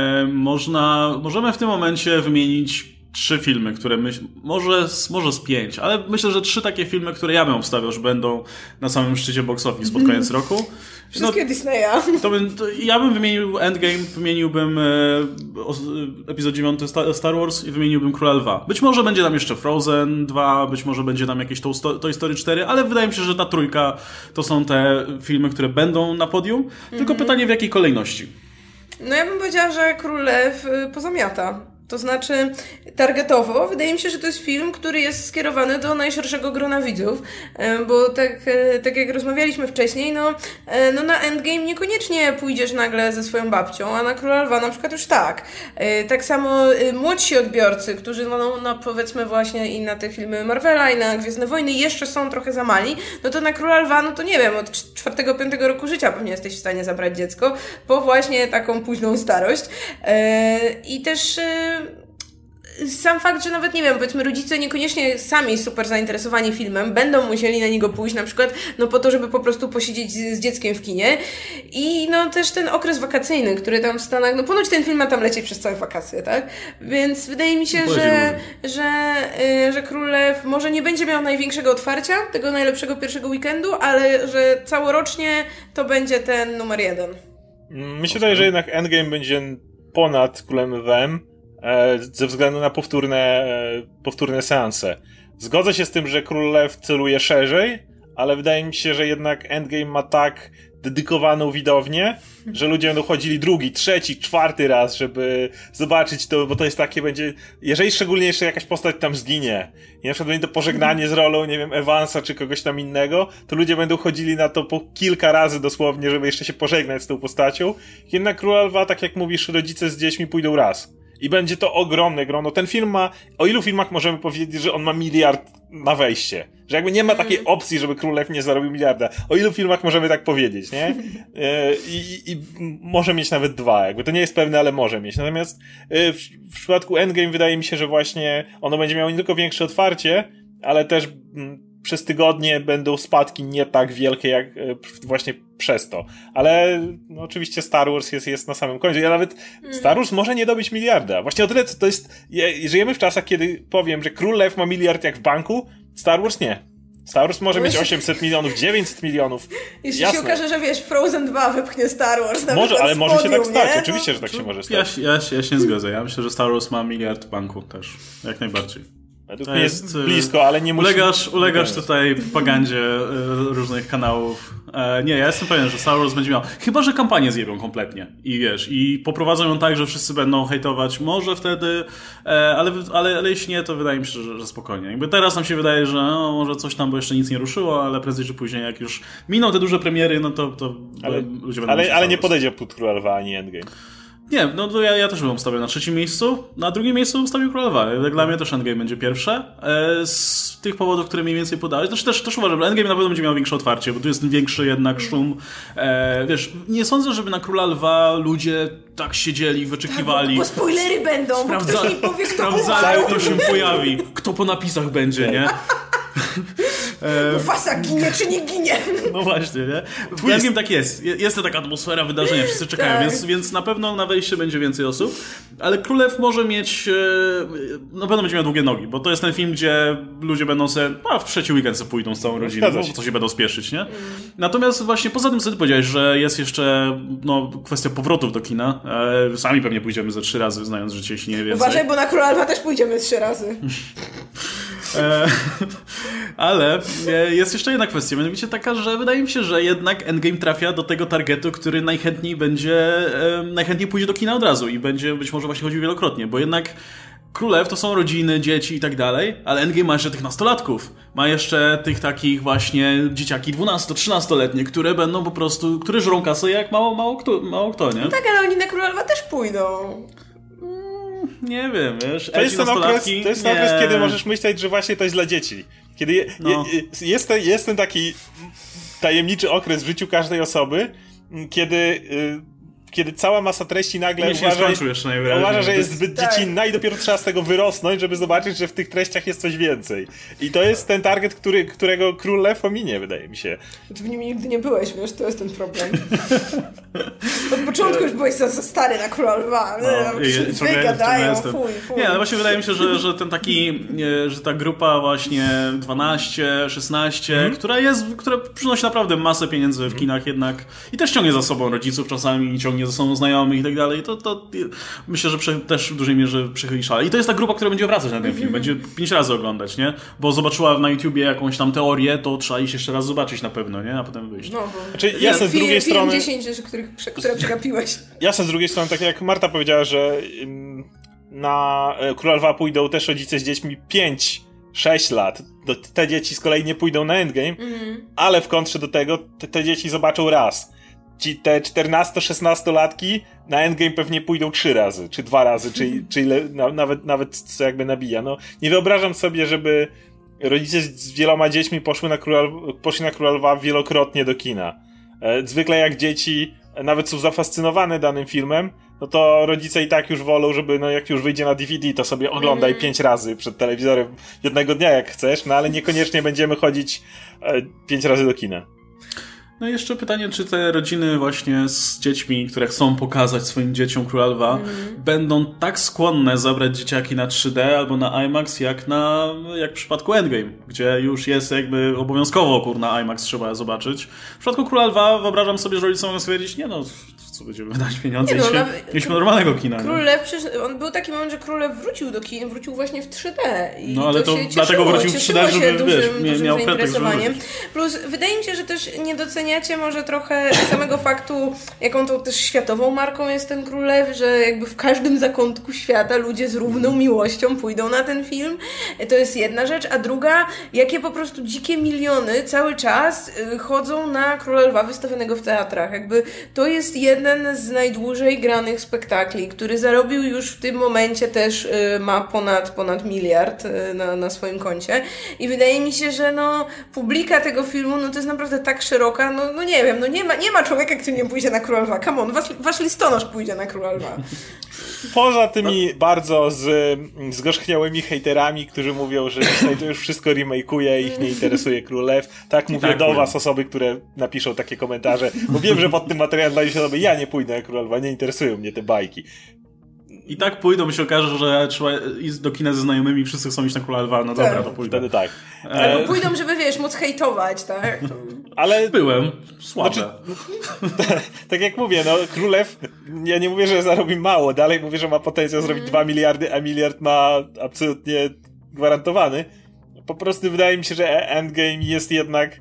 możemy w tym momencie wymienić 3 filmy, które może z 5, ale myślę, że 3 takie filmy, które ja bym obstawiał, że będą na samym szczycie box office pod koniec roku. Wszystkie Disneya. Ja bym wymienił Endgame, wymieniłbym epizod 9 Star Wars i wymieniłbym Króla Lwa. Być może będzie tam jeszcze Frozen 2, być może będzie tam jakieś Toy Story 4, ale wydaje mi się, że ta trójka to są te filmy, które będą na podium. Tylko pytanie, w jakiej kolejności? No ja bym powiedziała, że Król Lew pozamiata. To znaczy targetowo wydaje mi się, że to jest film, który jest skierowany do najszerszego grona widzów, bo tak jak rozmawialiśmy wcześniej, no na Endgame niekoniecznie pójdziesz nagle ze swoją babcią, a na Króla Lwa na przykład już tak. Tak samo młodsi odbiorcy, którzy no powiedzmy właśnie i na te filmy Marvela i na Gwiezdne Wojny jeszcze są trochę za mali, no to na Króla Lwa, no to nie wiem, od 4-5 roku życia pewnie jesteś w stanie zabrać dziecko po właśnie taką późną starość. I też sam fakt, że nawet, nie wiem, powiedzmy rodzice niekoniecznie sami super zainteresowani filmem, będą musieli na niego pójść na przykład, no po to, żeby po prostu posiedzieć z dzieckiem w kinie. I no też ten okres wakacyjny, który tam w Stanach, no ponoć ten film ma tam lecieć przez całe wakacje, tak? Więc wydaje mi się, że Król Lew może nie będzie miał największego otwarcia, tego najlepszego pierwszego weekendu, ale że całorocznie to będzie ten numer 1. Mi się wydaje, że jednak Endgame będzie ponad Królem Lwem ze względu na powtórne seanse. Zgodzę się z tym, że Król Lew celuje szerzej, ale wydaje mi się, że jednak Endgame ma tak dedykowaną widownię, że ludzie będą chodzili drugi, trzeci, czwarty raz, żeby zobaczyć to, bo to jest takie będzie, jeżeli szczególnie jeszcze jakaś postać tam zginie i na przykład będzie to pożegnanie z rolą, nie wiem, Evansa czy kogoś tam innego, to ludzie będą chodzili na to po kilka razy dosłownie, żeby jeszcze się pożegnać z tą postacią. Jednak Króla Lwa, tak jak mówisz, rodzice z dziećmi pójdą raz. I będzie to ogromne grono. Ten film ma, o ilu filmach możemy powiedzieć, że on ma 1 miliard na wejście? Że jakby nie ma takiej opcji, żeby Król Lew nie zarobił 1 miliarda. O ilu filmach możemy tak powiedzieć, nie? I może mieć nawet 2, jakby to nie jest pewne, ale może mieć. Natomiast w przypadku Endgame wydaje mi się, że właśnie ono będzie miało nie tylko większe otwarcie, ale też przez tygodnie będą spadki nie tak wielkie jak właśnie przez to. Ale no, oczywiście Star Wars jest na samym końcu. Ja nawet Star Wars może nie dobyć 1 miliarda. Właśnie o tyle to jest... Żyjemy w czasach, kiedy powiem, że Król Lew ma 1 miliard jak w banku, Star Wars nie. Star Wars może mieć 800 milionów, 900 milionów. Jeśli się okaże, że wiesz, Frozen 2 wypchnie Star Wars na może, ale może podium, się tak stać. nie? Oczywiście, że tak się może stać. Ja się nie zgodzę. Ja myślę, że Star Wars ma 1 miliard w banku też. Jak najbardziej. Według mnie jest blisko, ale nie musi... Ulegasz tutaj propagandzie różnych kanałów. Nie, ja jestem pewien, że Star Wars będzie miał... Chyba, że kampanię zjebią kompletnie. I wiesz, i poprowadzą ją tak, że wszyscy będą hejtować. Może wtedy, ale jeśli nie, to wydaje mi się, że spokojnie. Jakby teraz nam się wydaje, że no, może coś tam, bo jeszcze nic nie ruszyło, ale prędzej czy później, jak już miną te duże premiery, no to ludzie będą... Ale nie podejdzie pod Króla Lwa ani Endgame. Nie, no to ja też bym ustawił na 3. miejscu. Na 2. miejscu ustawił Króla Lwa. Dla mnie też Endgame będzie pierwsze. Z tych powodów, które mniej więcej podałeś. Znaczy też uważam, że Endgame na pewno będzie miał większe otwarcie, bo tu jest większy jednak szum. Wiesz, nie sądzę, żeby na Króla Lwa ludzie tak siedzieli, wyczekiwali. Tak, bo spoilery będą, bo ktoś mi powie, kto sprawdzają, kto się pojawi, kto po napisach będzie, nie? Mufasa ginie czy nie ginie? No właśnie, nie? W Endgame tak jest. Jest to taka atmosfera wydarzenia, wszyscy czekają, tak. więc na pewno na wejście będzie więcej osób. Ale Król Lew może mieć... Na pewno będzie miał długie nogi, bo to jest ten film, gdzie ludzie będą sobie... w trzeci weekend sobie pójdą z całą rodziną, bo co się będą spieszyć, nie? Natomiast właśnie poza tym, co ty powiedziałeś, że jest jeszcze kwestia powrotów do kina. Sami pewnie pójdziemy ze 3 razy, znając życie, jeśli nie więcej. Uważaj, bo na Króla Lwa też pójdziemy 3 razy. Ale jest jeszcze jedna kwestia, mianowicie taka, że wydaje mi się, że jednak Endgame trafia do tego targetu, który najchętniej pójdzie do kina od razu i będzie być może właśnie chodził wielokrotnie, bo jednak Król Lew to są rodziny, dzieci i tak dalej, ale Endgame ma jeszcze tych nastolatków. Ma jeszcze tych takich właśnie dzieciaki 12-13-letnie, które będą po prostu, które żrą kasę jak mało kto, nie? No tak, ale oni na Króla Lwa też pójdą. Nie wiem, wiesz. To jest ten okres, kiedy możesz myśleć, że właśnie to jest dla dzieci. Kiedy jest ten taki tajemniczy okres w życiu każdej osoby, kiedy cała masa treści nagle uważa, że jest zbyt dziecinna i dopiero trzeba z tego wyrosnąć, żeby zobaczyć, że w tych treściach jest coś więcej. I to jest ten target, którego Król Lew ominie, wydaje mi się. Ty w nim nigdy nie byłeś, wiesz, to jest ten problem. Od początku już byłeś za stary na Króla Lwa. Wygadają, fuj. Nie, ale właśnie wydaje mi się, że ten taki, że ta grupa właśnie 12, 16, która przynosi naprawdę masę pieniędzy w kinach jednak i też ciągnie za sobą rodziców czasami i ciągnie ze sobą znajomych i tak dalej, to myślę, że też w dużej mierze przychyli szale. I to jest ta grupa, która będzie wracać na ten film, będzie 5 razy oglądać, nie? Bo zobaczyła na YouTubie jakąś tam teorię, to trzeba iść jeszcze raz zobaczyć na pewno, nie? A potem wyjść. No, znaczy, ja z drugiej strony... 10 rzeczy, które przegapiłeś. Ja z drugiej strony, tak jak Marta powiedziała, że na Króla Lwa pójdą też rodzice z dziećmi 5-6 lat. Te dzieci z kolei nie pójdą na Endgame, ale w kontrze do tego te dzieci zobaczą raz. Te 14-16-latki na Endgame pewnie pójdą 3 razy, czy 2 razy, czy ile, nawet co jakby nabija. No, nie wyobrażam sobie, żeby rodzice z wieloma dziećmi poszli na Króla Lwa wielokrotnie do kina. Zwykle jak dzieci nawet są zafascynowane danym filmem, no to rodzice i tak już wolą, żeby no jak już wyjdzie na DVD, to sobie oglądaj 5 razy przed telewizorem jednego dnia jak chcesz, no ale niekoniecznie będziemy chodzić 5 razy do kina. No i jeszcze pytanie, czy te rodziny właśnie z dziećmi, które chcą pokazać swoim dzieciom Króla Lwa, będą tak skłonne zabrać dzieciaki na 3D albo na IMAX, jak w przypadku Endgame, gdzie już jest jakby obowiązkowo, IMAX trzeba zobaczyć. W przypadku Króla Lwa wyobrażam sobie, że rodzice mogą stwierdzić, co będziemy wydać pieniądze, mieliśmy normalnego kina. Król Lew, on był taki moment, że Król Lew wrócił do kin, wrócił właśnie w 3D. I no ale to dlatego wrócił w 3D, żeby dużym miał zainteresowaniem. Plus wydaje mi się, że też nie doceniacie może trochę samego faktu, jaką to też światową marką jest ten Król Lew, że jakby w każdym zakątku świata ludzie z równą miłością pójdą na ten film. To jest jedna rzecz, a druga, jakie po prostu dzikie miliony cały czas chodzą na Króla Lwa wystawionego w teatrach. Jakby to jest jeden z najdłużej granych spektakli, który zarobił już w tym momencie też ma ponad miliard na swoim koncie i wydaje mi się, że publika tego filmu to jest naprawdę tak szeroka, nie wiem, nie ma człowieka, który nie pójdzie na Króla Lwa. Come on, wasz listonosz pójdzie na Króla Lwa. Poza tymi bardzo zgorzchniałymi hejterami, którzy mówią, że Disney to już wszystko remake'uje, ich nie interesuje Król Lew. Tak mówię do was, osoby, które napiszą takie komentarze, bo wiem, że pod tym materiałem znajdzie się osoby, ja nie pójdę na Króla Lwa, nie interesują mnie te bajki. I tak pójdą, by się okaże, że trzeba iść do kina ze znajomymi, wszyscy chcą iść na Króla Lwa, dobra, to pójdę. Wtedy tak. Albo pójdą, żeby móc hejtować, tak? Ale byłem słabe. Znaczy, tak jak mówię, Król Lew, ja nie mówię, że zarobi mało, dalej mówię, że ma potencjał zrobić 2 miliardy, a miliard ma absolutnie gwarantowany. Po prostu wydaje mi się, że Endgame jest jednak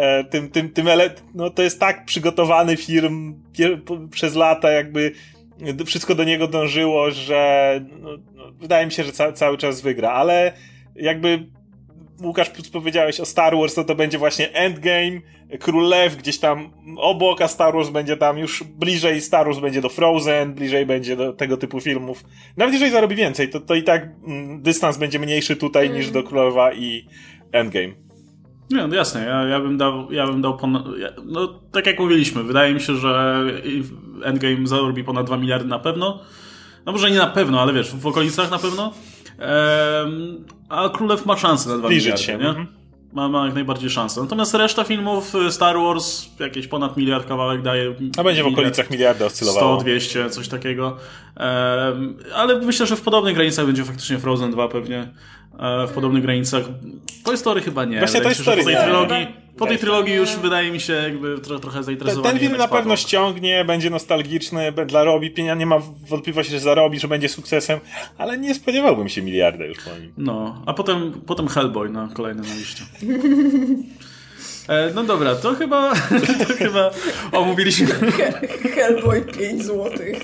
to jest tak przygotowany film przez lata, jakby wszystko do niego dążyło, że wydaje mi się, że cały czas wygra, ale jakby Łukasz, powiedziałeś o Star Wars, to będzie właśnie Endgame, Król Lew gdzieś tam obok, a Star Wars będzie tam już bliżej, Star Wars będzie do Frozen, bliżej będzie do tego typu filmów. Nawet jeżeli zarobi więcej, to i tak dystans będzie mniejszy tutaj niż do Królowa i Endgame. Nie, jasne, ja bym dał tak jak mówiliśmy, wydaje mi się, że Endgame zarobi ponad 2 miliardy na pewno. No może nie na pewno, ale wiesz, w okolicach na pewno. A Król Lew ma szansę na 2 miliardy, się, nie? Ma jak najbardziej szansę. Natomiast reszta filmów, Star Wars, jakieś ponad miliard kawałek daje. A będzie w okolicach miliarda oscylowało. 100, 200, coś takiego. Ale myślę, że w podobnych granicach będzie faktycznie Frozen 2 pewnie. W podobnych granicach. Toy Story chyba nie. Właśnie Toy Story po tej trylogii już wydaje mi się jakby trochę zainteresowanie. Ten film na pewno ściągnie, będzie nostalgiczny, dla robi pieniądze, nie ma wątpliwości, że zarobi, że będzie sukcesem, ale nie spodziewałbym się miliarda już po nim. No, a potem Hellboy na kolejny na liście. No dobra, to chyba omówiliśmy. Hellboy 5 złotych.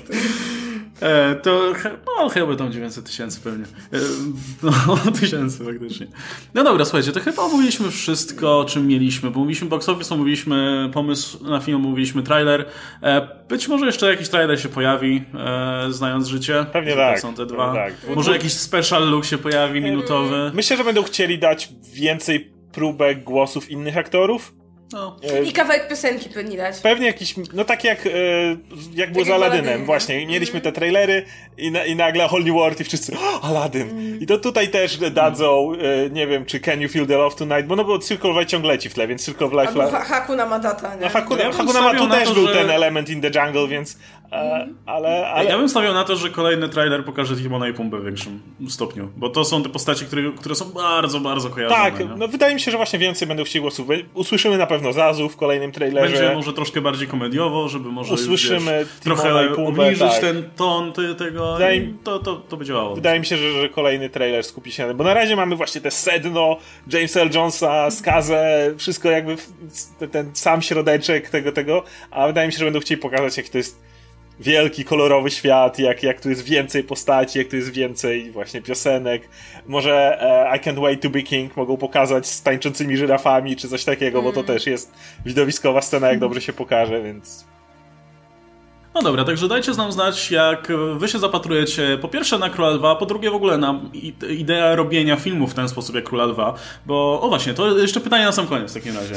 Chyba tam 900 tysięcy pewnie. 1000 faktycznie. No dobra, słuchajcie, to chyba omówiliśmy wszystko, o czym mieliśmy. Bo mówiliśmy box office, omówiliśmy pomysł na film, omówiliśmy trailer. Być może jeszcze jakiś trailer się pojawi, znając życie. Pewnie tak. Są te dwa. Tak. Może jakiś special look się pojawi, minutowy. Myślę, że będą chcieli dać więcej próbek głosów innych aktorów. No. I kawałek piosenki powinni dać. Pewnie jakiś, tak jak było z Aladynem. Właśnie, mieliśmy te trailery i nagle Whole New World i wszyscy Aladdin. I to tutaj też dadzą, nie wiem, czy Can You Feel the Love Tonight, bo Circle of Life ciągle leci w tle, więc Circle of Life... Albo Hakuna Matata, nie? No, Hakuna Matata też był ten element in the jungle, więc... Ale... Ja bym stawiał na to, że kolejny trailer pokaże Timona i Pumbę w większym stopniu, bo to są te postacie, które są bardzo, bardzo kojarzone. Tak, wydaje mi się, że właśnie więcej będą chcieli głosów. Usłyszymy na pewno Zazu w kolejnym trailerze. Będzie może troszkę bardziej komediowo, żeby może usłyszymy trochę obniżyć ten ton tego to by działało. Wydaje mi się, że kolejny trailer skupi się na tym, bo na razie mamy właśnie te sedno Jamesa L. Jonesa, skazę, wszystko jakby ten sam środeczek tego, a wydaje mi się, że będą chcieli pokazać, jak to jest wielki, kolorowy świat, jak tu jest więcej postaci, jak tu jest więcej właśnie piosenek. Może I Can't Wait to Be King mogą pokazać z tańczącymi żyrafami, czy coś takiego, bo to też jest widowiskowa scena, jak dobrze się pokaże, więc... No dobra, także dajcie nam znać, jak wy się zapatrujecie po pierwsze na Króla Lwa, po drugie w ogóle na ideę robienia filmów w ten sposób jak Króla Lwa, bo właśnie, to jeszcze pytanie na sam koniec w takim razie.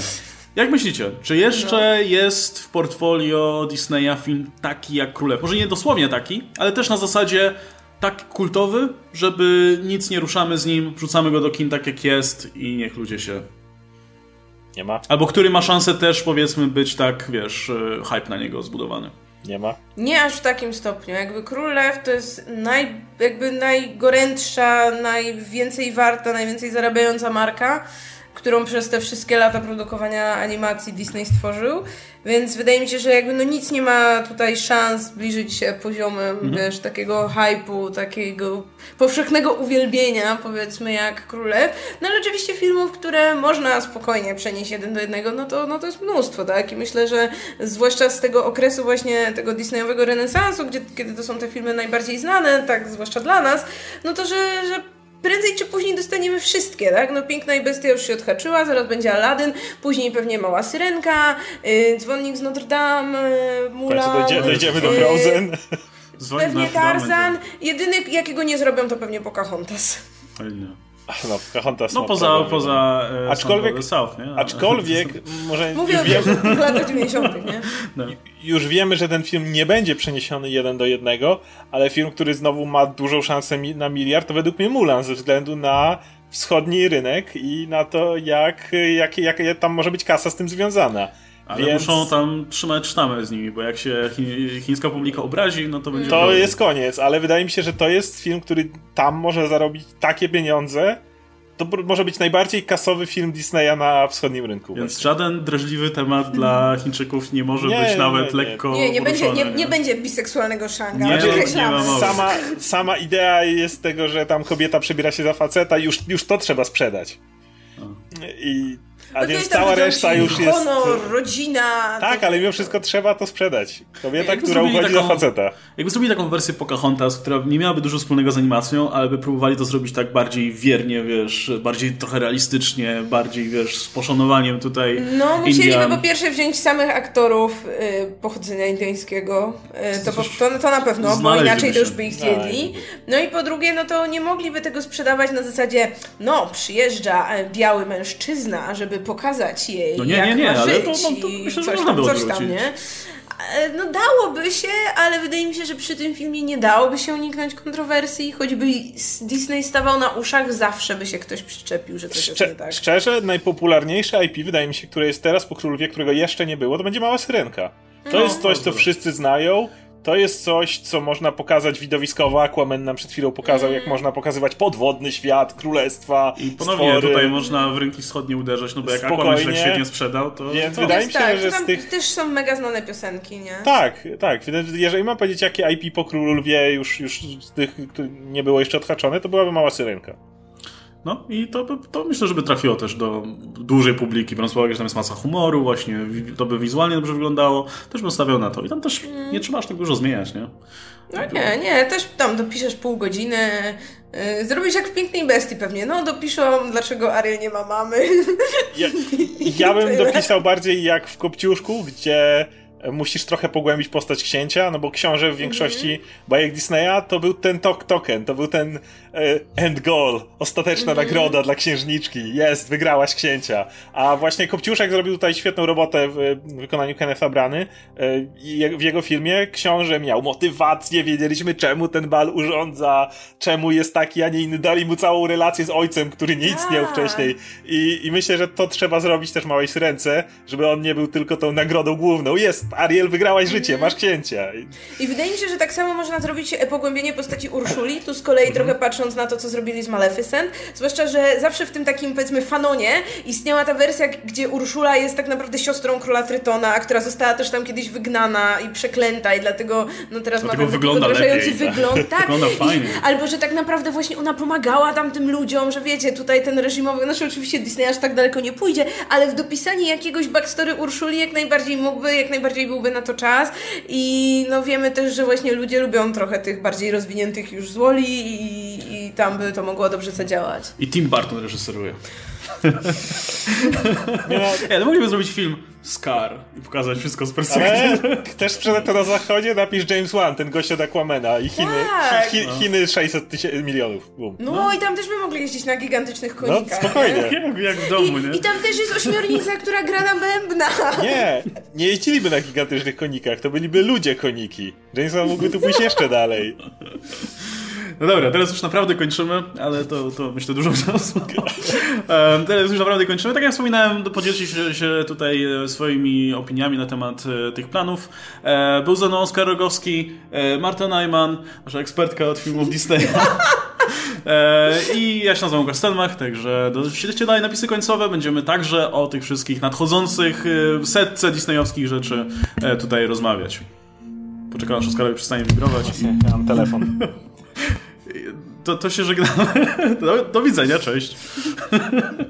Jak myślicie, czy jeszcze jest w portfolio Disneya film taki jak Królew? Może nie dosłownie taki, ale też na zasadzie tak kultowy, żeby nic nie ruszamy z nim, wrzucamy go do kin tak jak jest i niech ludzie się... Nie ma. Albo który ma szansę też, powiedzmy, być tak, wiesz, hype na niego zbudowany. Nie ma. Nie aż w takim stopniu. Jakby Król Lew to jest najgorętsza, najwięcej warta, najwięcej zarabiająca marka, którą przez te wszystkie lata produkowania animacji Disney stworzył, więc wydaje mi się, że jakby nic nie ma tutaj szans zbliżyć się poziomem, wiesz, takiego hype'u, takiego powszechnego uwielbienia, powiedzmy, jak Król Lew. No ale oczywiście filmów, które można spokojnie przenieść 1 do 1, no to jest mnóstwo, tak? I myślę, że zwłaszcza z tego okresu właśnie tego Disneyowego renesansu, kiedy to są te filmy najbardziej znane, tak, zwłaszcza dla nas, no to, że prędzej czy później dostaniemy wszystkie, tak? No Piękna i Bestia już się odhaczyła, zaraz będzie Aladdin, później pewnie Mała Syrenka, Dzwonnik z Notre Dame, Mulan. Dojdziemy do Frozen. Pewnie Tarzan. Jedyny, jakiego nie zrobią, to pewnie Pocahontas. No, Pocahontas. No poza aczkolwiek South, nie? Aczkolwiek może mówię o tych latach 90., nie? No. Już wiemy, że ten film nie będzie przeniesiony 1 do 1, ale film, który znowu ma dużą szansę na miliard, to według mnie Mulan, ze względu na wschodni rynek i na to, jak tam może być kasa z tym związana. Ale muszą tam trzymać sztamę z nimi, bo jak się chińska publika obrazi, no to będzie... To jest koniec, ale wydaje mi się, że to jest film, który tam może zarobić takie pieniądze. To może być najbardziej kasowy film Disneya na wschodnim rynku. Więc właśnie. Żaden drażliwy temat dla Chińczyków nie może być nawet lekko nie będzie biseksualnego Shanga. Sama idea jest tego, że tam kobieta przebiera się za faceta, już to trzeba sprzedać. A więc cała reszta już jest... Honor, rodzina... Tak, ale mimo wszystko trzeba to sprzedać. Kobieta, która uchodzi za faceta. Jakby zrobili taką wersję Pocahontas, która nie miałaby dużo wspólnego z animacją, ale by próbowali to zrobić tak bardziej wiernie, wiesz, bardziej trochę realistycznie, bardziej, wiesz, z poszanowaniem tutaj No, musieliby po pierwsze wziąć samych aktorów pochodzenia indyjskiego. To na pewno, bo inaczej to już by ich zjedli. No i po drugie, no to nie mogliby tego sprzedawać na zasadzie, przyjeżdża biały mężczyzna, żeby pokazać jej, jak ma żyć to myślę, że coś tam, nie? No dałoby się, ale wydaje mi się, że przy tym filmie nie dałoby się uniknąć kontrowersji, choćby Disney stawał na uszach, zawsze by się ktoś przyczepił, że coś jest nie tak. Szczerze, najpopularniejsze IP, wydaje mi się, które jest teraz po Królowie, którego jeszcze nie było, to będzie Mała Syrenka. To jest coś, co wszyscy znają. To jest coś, co można pokazać widowiskowo. Aquaman nam przed chwilą pokazał, jak można pokazywać podwodny świat, królestwa, i ponownie stwory. Tutaj można w rynki wschodnie uderzać, no bo jak Aquaman się świetnie sprzedał, to... Więc wydaje mi się, że tam z tych... też są mega znane piosenki, nie? Tak. Jeżeli mam powiedzieć, jakie IP po Królowie już z tych, które nie było jeszcze odhaczone, to byłaby Mała Syrenka. No i to myślę, że by trafiło też do dużej publiki, biorąc pod uwagę, że tam jest masa humoru, właśnie to by wizualnie dobrze wyglądało, też bym stawiał na to. I tam też nie trzeba aż tak dużo zmieniać, nie? No nie, też tam dopiszesz pół godziny, zrobisz jak w Pięknej Bestii pewnie, dopiszą, dlaczego Ariel nie ma mamy. Ja bym dopisał bardziej jak w Kopciuszku, gdzie musisz trochę pogłębić postać księcia, no bo książę w większości bajek Disneya to był ten token, to był ten end goal, ostateczna nagroda dla księżniczki. Wygrałaś księcia. A właśnie Kopciuszek zrobił tutaj świetną robotę w wykonaniu Kennetha Brany. W jego filmie książę miał motywację, wiedzieliśmy czemu ten bal urządza, czemu jest taki, a nie inny. Dali mu całą relację z ojcem, który nie istniał wcześniej. I myślę, że to trzeba zrobić też Małej Syrence, żeby on nie był tylko tą nagrodą główną. Ariel, wygrałaś życie, masz księcia. I wydaje mi się, że tak samo można zrobić pogłębienie postaci Urszuli, tu z kolei trochę patrząc na to, co zrobili z Maleficent, zwłaszcza, że zawsze w tym takim, powiedzmy, fanonie istniała ta wersja, gdzie Urszula jest tak naprawdę siostrą króla Trytona, która została też tam kiedyś wygnana i przeklęta i dlatego teraz ma ten podrażający wygląd. Tak, wygląda fajnie. Albo, że tak naprawdę właśnie ona pomagała tamtym ludziom, że wiecie, tutaj ten reżimowy, oczywiście Disney aż tak daleko nie pójdzie, ale w dopisanie jakiegoś backstory Urszuli jak najbardziej byłby na to czas i wiemy też, że właśnie ludzie lubią trochę tych bardziej rozwiniętych już złoli i tam by to mogło dobrze zadziałać. I Tim Burton reżyseruje. Ale mogliby zrobić film Scar i pokazać wszystko z perspektywy. Ale chcesz sprzedać to na zachodzie? Napisz James Wan, ten gość od Aquamana i Chiny, tak. Chiny 600 milionów. No i tam też by mogli jeździć na gigantycznych konikach. No spokojnie. Jak w domu, nie? I tam też jest ośmiornica, która gra na bębnach. Nie jeździliby na gigantycznych konikach, to byliby ludzie koniki. James Wan mógłby tu pójść jeszcze dalej. No dobra, teraz już naprawdę kończymy, ale to myślę dużo czasu. Teraz już naprawdę kończymy. Tak jak wspominałem, podzielcie się tutaj swoimi opiniami na temat tych planów. Był ze mną Oskar Rogowski, Marta Najman, nasza ekspertka od filmów Disneya. I ja się nazywam Łukasz Stelmach, także śledźcie dalej napisy końcowe. Będziemy także o tych wszystkich nadchodzących setce disneyowskich rzeczy tutaj rozmawiać. Poczekam, aż Oskarowi przestanie wibrować. Ja mam telefon. To się żegnamy. Do widzenia, cześć.